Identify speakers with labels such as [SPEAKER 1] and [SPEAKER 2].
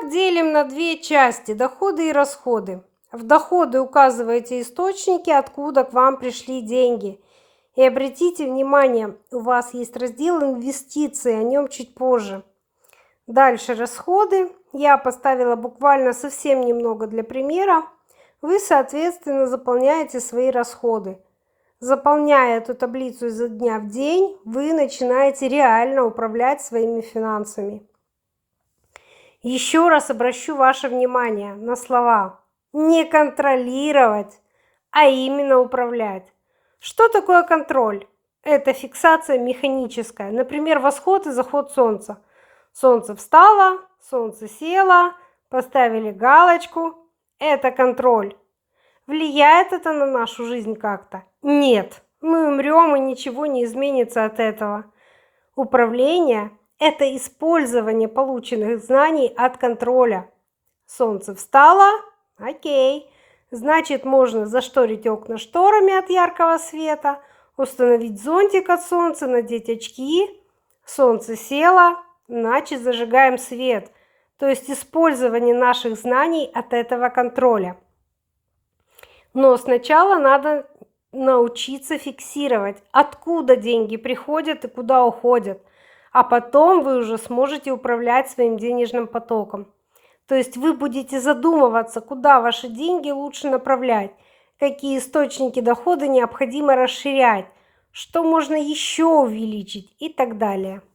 [SPEAKER 1] Итак, делим на две части – доходы и расходы. В доходы указываете источники, откуда к вам пришли деньги. И обратите внимание, у вас есть раздел «Инвестиции», о нем чуть позже. Дальше расходы. Я поставила буквально совсем немного для примера. Вы, соответственно, заполняете свои расходы. Заполняя эту таблицу изо дня в день, вы начинаете реально управлять своими финансами. Еще раз обращу ваше внимание на слова «не контролировать», а именно управлять. Что такое контроль? Это фиксация механическая. Например, восход и заход солнца. Солнце встало, солнце село, поставили галочку. Это контроль. Влияет это на нашу жизнь как-то? Нет. Мы умрем, и ничего не изменится от этого. Управление – это использование полученных знаний от контроля. Солнце встало? Окей. Значит, можно зашторить окна шторами от яркого света, установить зонтик от солнца, надеть очки. Солнце село, значит, зажигаем свет. То есть использование наших знаний от этого контроля. Но сначала надо научиться фиксировать, откуда деньги приходят и куда уходят. А потом вы уже сможете управлять своим денежным потоком. То есть вы будете задумываться, куда ваши деньги лучше направлять, какие источники дохода необходимо расширять, что можно еще увеличить и так далее.